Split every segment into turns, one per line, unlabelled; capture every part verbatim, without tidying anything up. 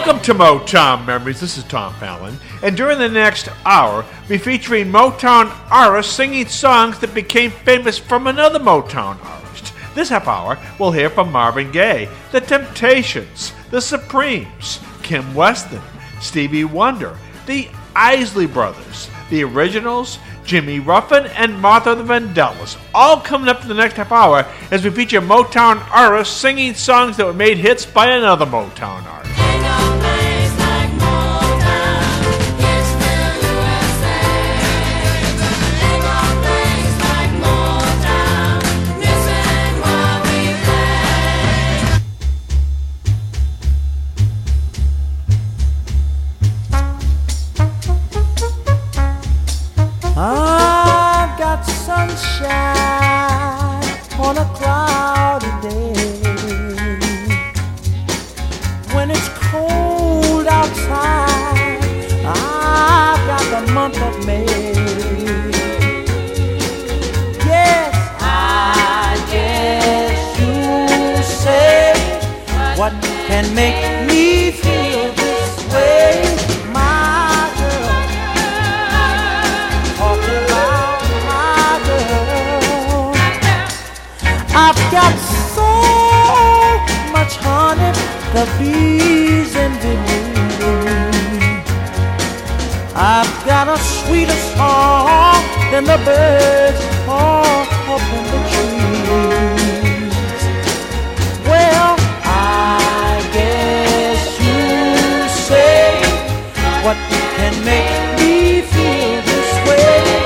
Welcome to Motown Memories. This is Tom Fallon, and during the next hour, we'll be featuring Motown artists singing songs that became famous from another Motown artist. This half hour, we'll hear from Marvin Gaye, The Temptations, The Supremes, Kim Weston, Stevie Wonder, the Isley Brothers, the Originals, Jimmy Ruffin, and Martha the Vandellas, all coming up in the next half hour as we feature Motown artists singing songs that were made hits by another Motown artist.
I've got sunshine on a cloudy day. When it's cold outside, I've got the month of May. Yes, I guess you say, what can make me feel this way? I've got so much honey, the bees envy me. I've got a sweeter song than the birds all up in the trees. Well, I guess you say, what can make me feel this way,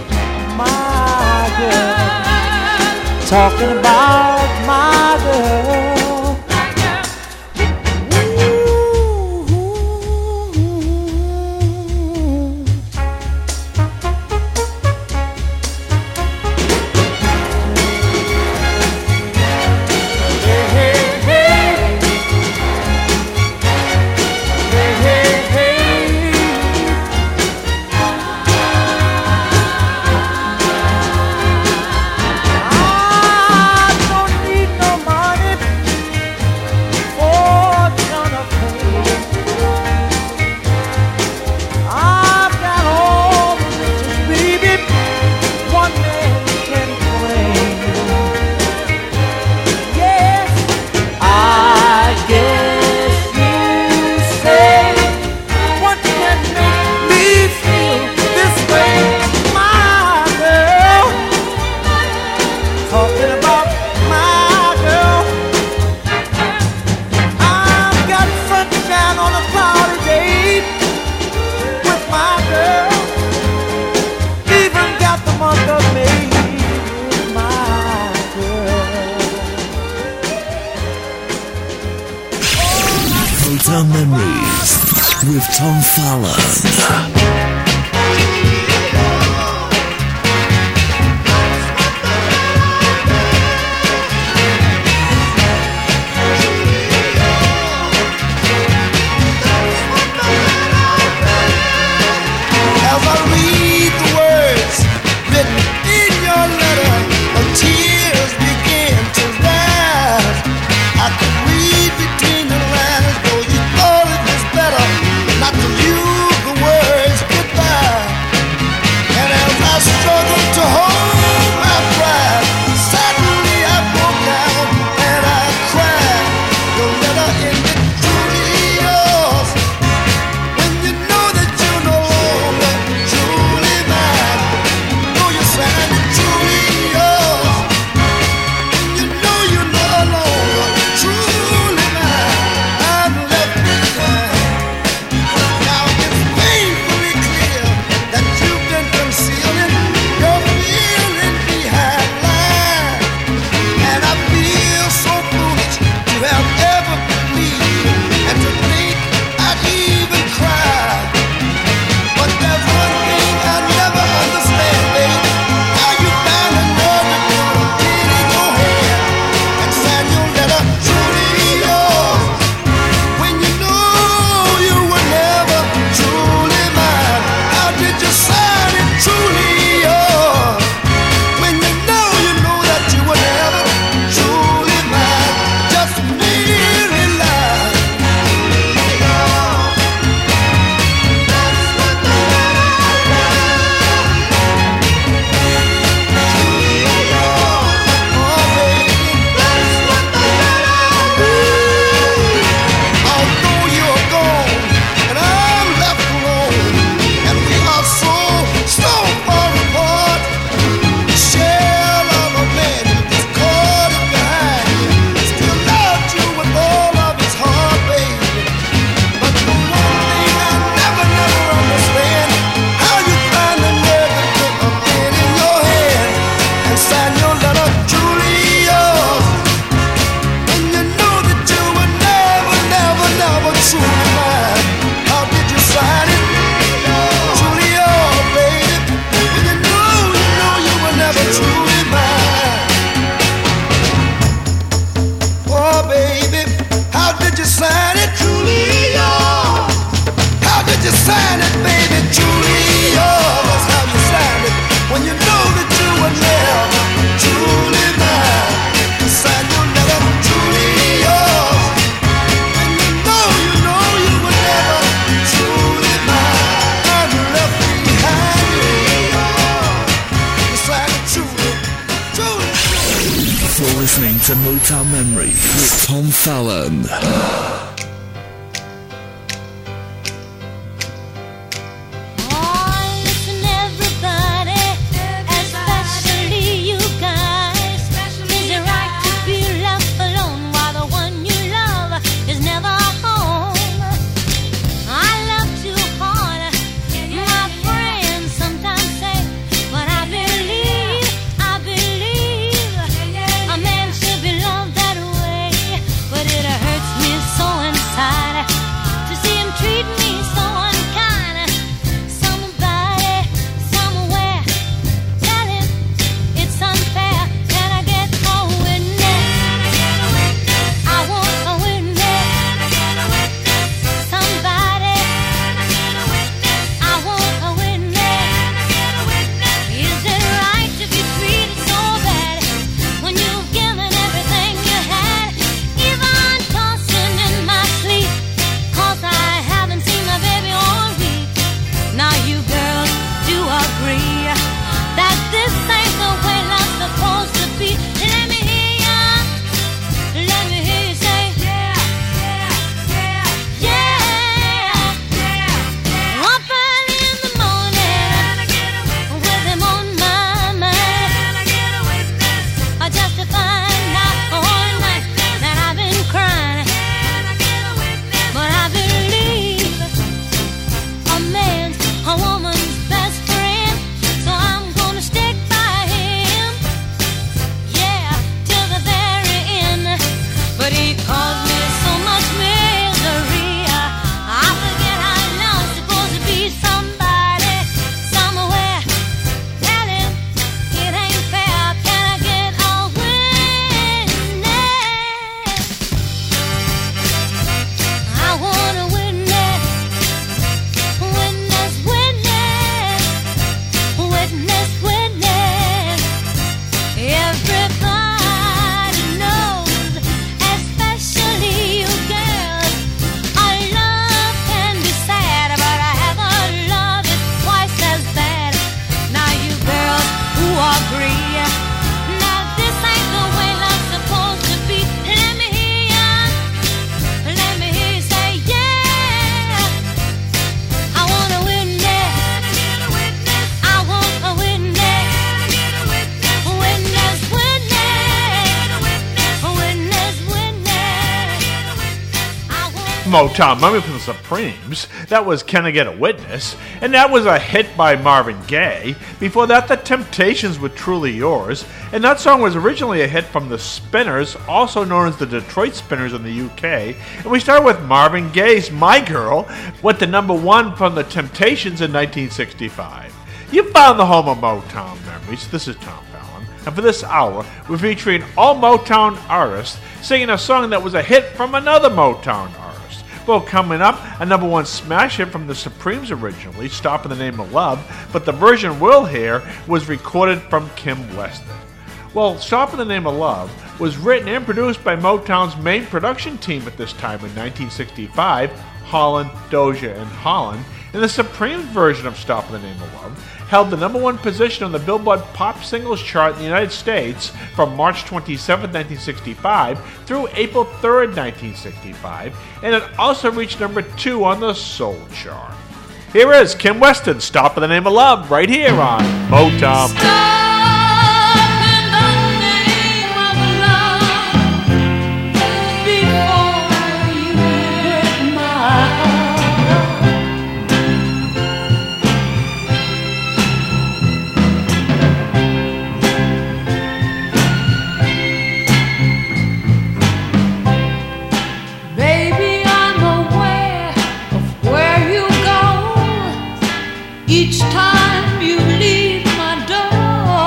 my girl? Talking about my girl.
Memories with Tom Fallon.
Between the lines, though you thought it was better not to use the words.
to Motown Memories with Tom Fallon.
Motown Memory from the Supremes. That was Can I Get a Witness? And that was a hit by Marvin Gaye. Before that, The Temptations with Truly Yours. And that song was originally a hit from the Spinners, also known as the Detroit Spinners in the U K. And we start with Marvin Gaye's My Girl, went to number one from The Temptations in nineteen sixty-five. You found the home of Motown Memories. This is Tom Fallon. And for this hour, we're featuring all Motown artists singing a song that was a hit from another Motown artist. Well, coming up, a number one smash hit from the Supremes originally, Stop in the Name of Love, but the version we'll hear was recorded from Kim Weston. Well, Stop in the Name of Love was written and produced by Motown's main production team at this time in nineteen sixty-five, Holland, Dozier, and Holland, and the Supremes version of Stop in the Name of Love held the number one position on the Billboard Pop Singles chart in the United States from March twenty-seventh, nineteen sixty-five through April third, nineteen sixty-five, and it also reached number two on the Soul chart. Here is Kim Weston, Stop in the Name of Love, right here on Motown.
Stop.
Each time you leave my door,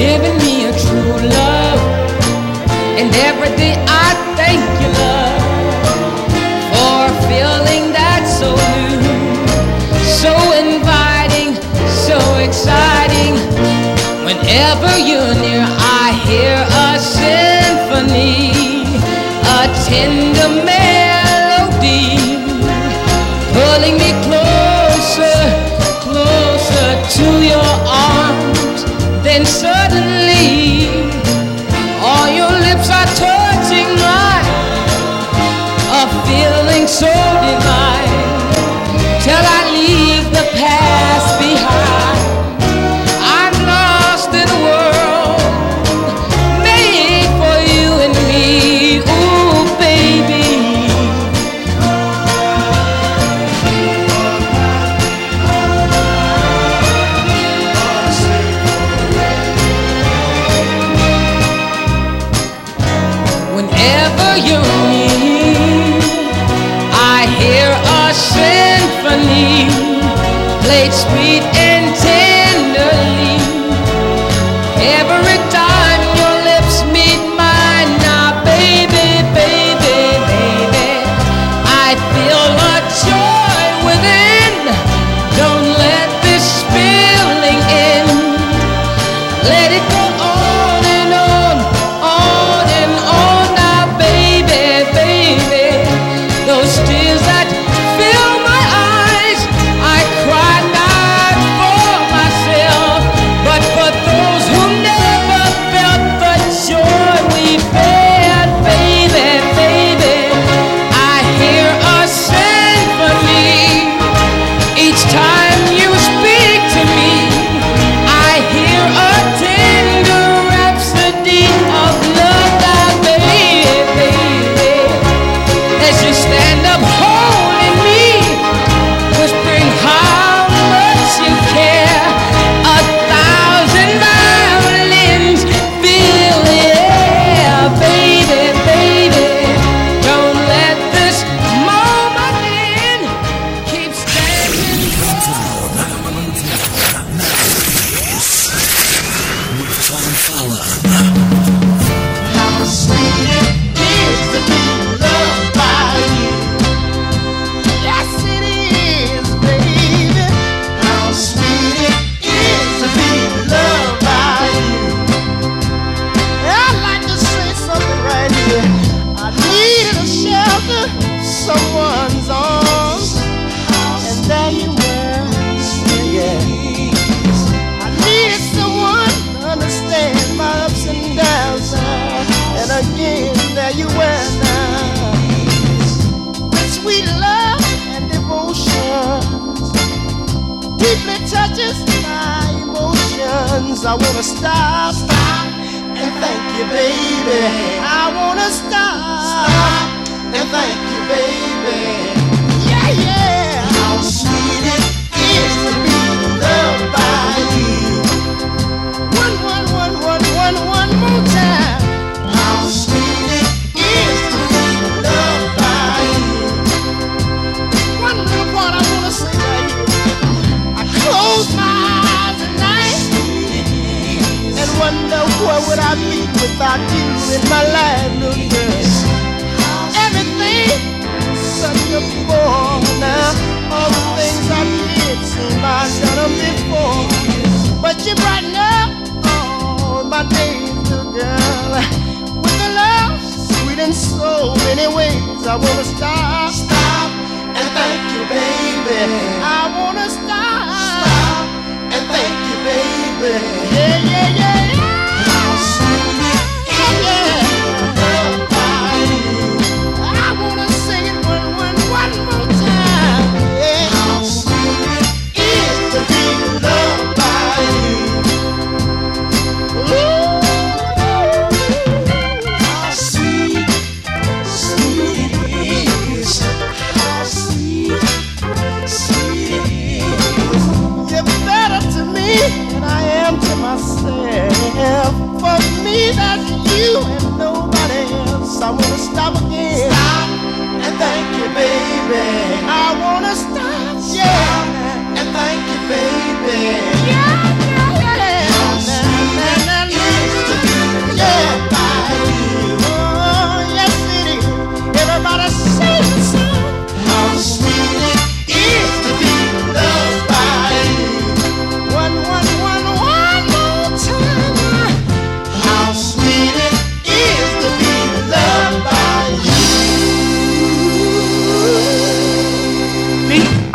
giving me a true love. And every day I thank you, love, for a feeling that's so new, so inviting, so exciting. Whenever you're near, I hear a symphony, a tender melody, pulling me closer, closer to your arms. Then suddenly, all your lips are touching mine, a feeling so divine, till I leave the past behind. I'm lost in a world made for you and me, ooh baby. Whenever you're near, I hear a symphony, played sweet and tenderly. Every time your lips meet mine, now baby, baby, baby, I feel a joy within. Don't let this feeling end. Let it go on and on, on and on. Now baby, baby, those tears that fill my eyes, I cry not for myself, but for those who never felt the joy we felt. Baby, baby, I hear a symphony each time you speak to me. I hear a tender rhapsody of love, now baby, as you stand up holding me, whispering how much you care. A thousand violins fill the air, baby, baby. Don't let this moment end. Keep standing.
With Tom Fallon.
How sweet it is to be loved by you. Yes, it is, baby. How sweet it is to be loved by you. I'd like to say something right here. I needed a shelter, someone's arms, and there you were, yeah. I needed someone to understand my ups and downs, uh, and again, there you were now. With sweet love and devotion, deeply touches my emotions. I wanna stop, stop, and thank you, baby. I wanna stop, and thank you, baby. Yeah, yeah. How sweet it is to be loved by you. One, one, one, one, one, one more time. How sweet it is to be loved by you. One little part I wanna say right here. I close my eyes at night and wonder where would I be without you in my life, little girl. Everything such a bore now. All the things I did seem I've done them before, but you brighten up all my days, little girl, with the love sweet in so many ways. I wanna stop, stop, and thank you, baby. I wanna stop, stop, and thank you, baby. Yeah, yeah, yeah, yeah. How sweet it is, yeah, loved by you. I wanna sing it one, one, one more time. Yeah. How sweet it is to be loved by you. Ooh, how sweet, sweet it is. How sweet, sweet it is. You're better to me than I am to myself. For me, that's you and nobody else. I wanna stop again. Stop and thank you, baby. I wanna stop, yeah, and thank you, baby. Yeah, yeah, yeah. Na, na, na, na.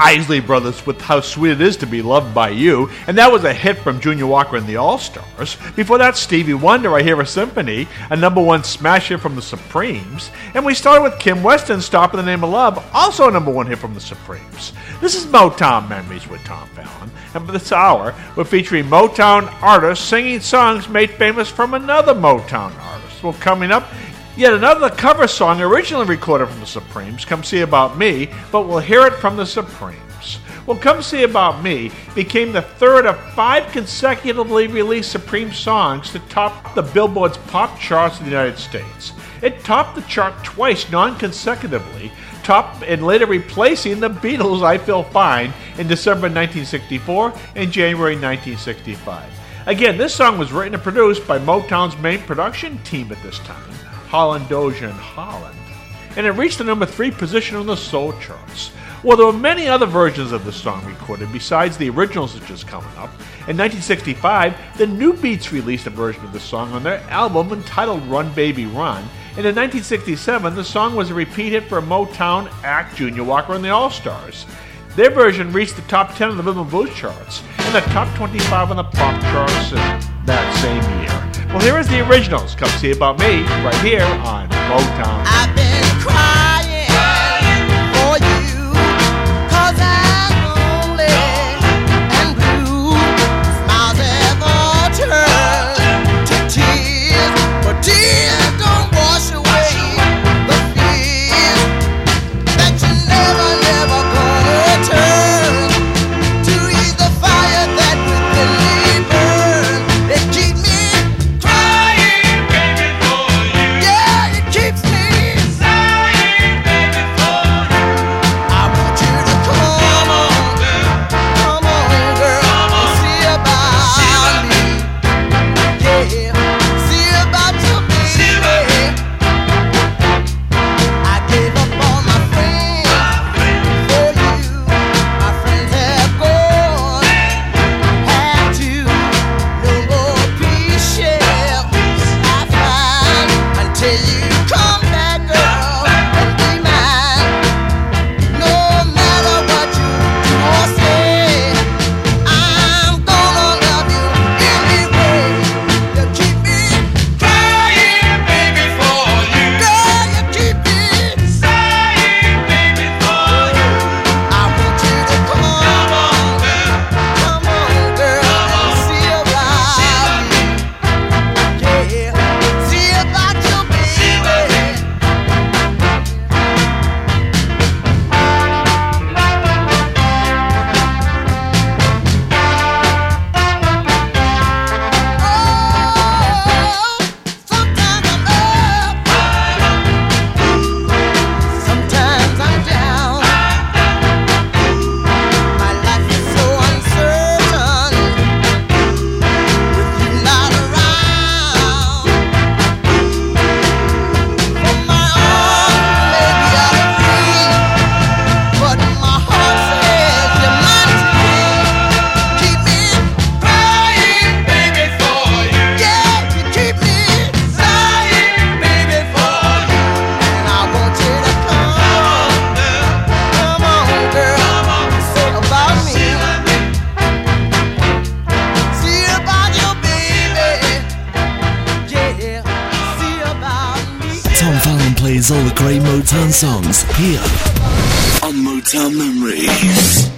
Isley Brothers with How Sweet It Is to Be Loved by You, and that was a hit from Junior Walker and the All-Stars. Before that, Stevie Wonder, I Hear a Symphony, a number one smash hit from the Supremes. And we started with Kim Weston, Stop in the Name of Love, also a number one hit from the Supremes. This is Motown Memories with Tom Fallon, and for this hour, we're featuring Motown artists singing songs made famous from another Motown artist. Well, coming up, yet another cover song originally recorded from the Supremes, Come See About Me, but we'll hear it from the Supremes. Well, Come See About Me became the third of five consecutively released Supreme songs to top the Billboard's pop charts in the United States. It topped the chart twice non-consecutively, topped and later replacing the Beatles' I Feel Fine in December nineteen sixty-four and January nineteen sixty-five. Again, this song was written and produced by Motown's main production team at this time, Holland Dozier and Holland, and it reached the number three position on the soul charts. Well, there were many other versions of the song recorded besides the originals that's just coming up. In nineteen sixty-five, the New Beats released a version of the song on their album entitled Run Baby Run, and in nineteen sixty-seven, the song was a repeat hit for Motown act Junior Walker and the All-Stars. Their version reached the top ten of the Rhythm and Blues charts and the top twenty-five on the pop charts in that same year. Well, here is the originals. Come See About Me right here on Motown.
I've been crying for you, 'cause I'm lonely and blue. Smiles have all turned to tears, but tears don't wash away the fears that you never, never gonna turn to ease the fire that within me burn. It keeps me crying, baby, for you. Yeah, it keeps me sighing, baby, for you. I want you to come on, come on, girl, and see about me. Yeah, see about your baby. I gave up on my friends for you. My friends have gone, have to. No more peace shall I find until you come back, girl, and be mine. No matter what you do or say, I'm gonna love you anyway. You keep me crying, baby, for you. Girl, you keep me sighing, baby, for you. I want you to come on, come on, girl, and see about me. Yeah, see about your baby. Oh, sometimes I'm up, sometimes I'm down. My life is so uncertain with you not around. From my arms, maybe I'm free, but my heart says you're mine to keep. Keep me crying, baby, for you. Yeah, you keep me sighing, baby, for you. And I want you to come on, come on, girl, say about me. See about your baby. Yeah, see about me.
Tom Fallon plays all the great Motown songs here on Motown Memories.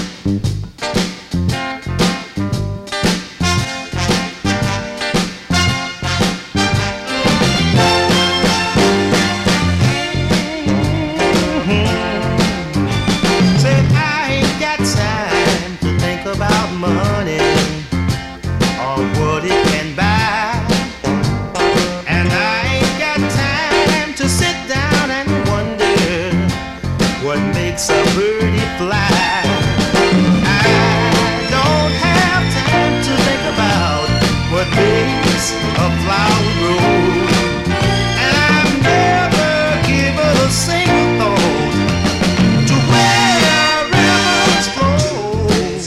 Said I ain't got time to think about money or what it can buy, and I ain't got time to sit down and wonder what makes a birdie fly. I don't have time to think about what makes a flower grow, and I've never given a single thought to where rivers flow.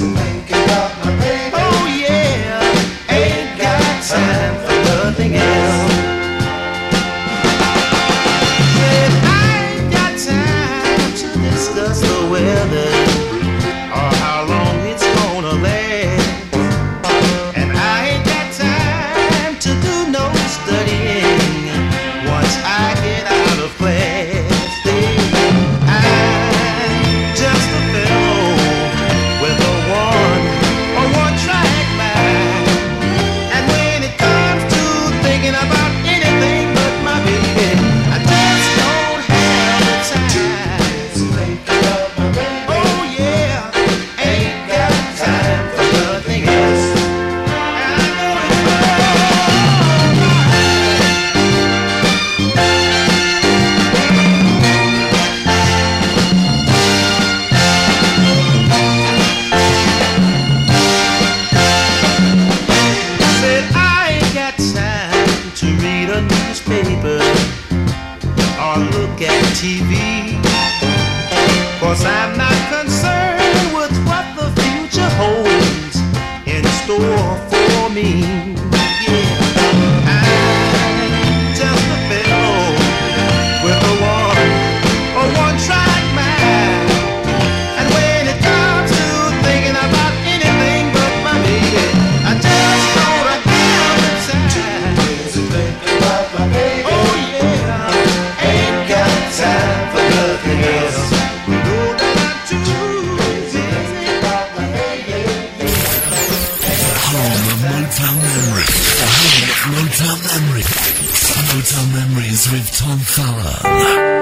Oh yeah, ain't got time for nothing else. Said I ain't got time to discuss the weather
Memories. The home of Motown Memories. Motown Memories with Tom Fallon.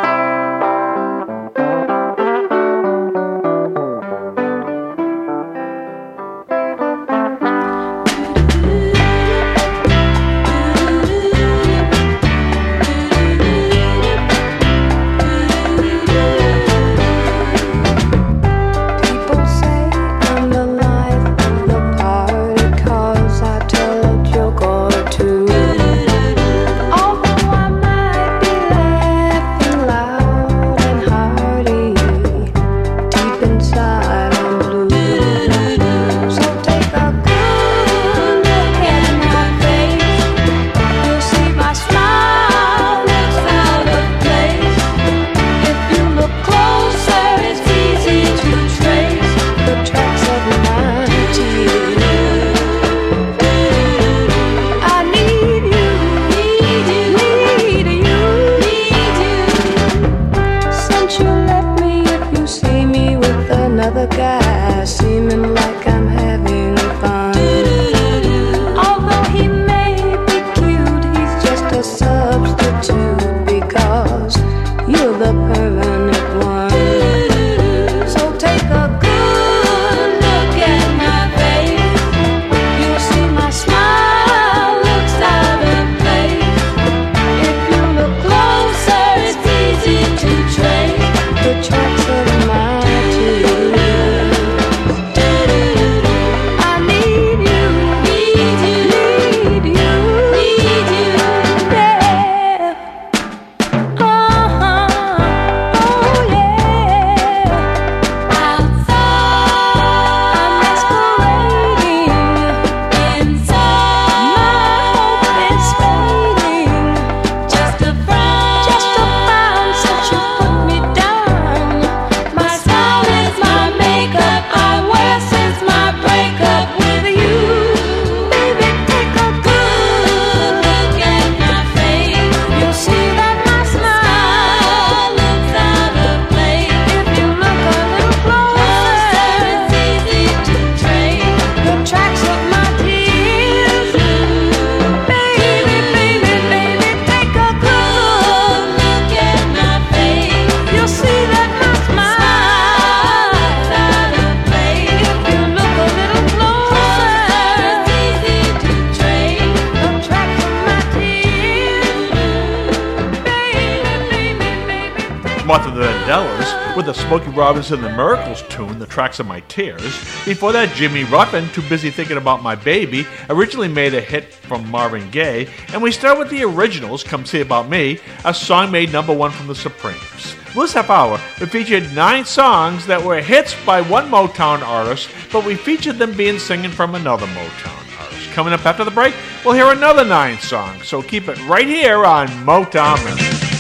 Martha the Vandellas with the Smokey Robinson and the Miracles tune, The Tracks of My Tears. Before that, Jimmy Ruffin, Too Busy Thinking About My Baby, originally made a hit from Marvin Gaye. And we start with the originals, Come See About Me, a song made number one from the Supremes. This half hour, we featured nine songs that were hits by one Motown artist, but we featured them being singing from another Motown artist. Coming up after the break, we'll hear another nine songs, so keep it right here on Motown Memories.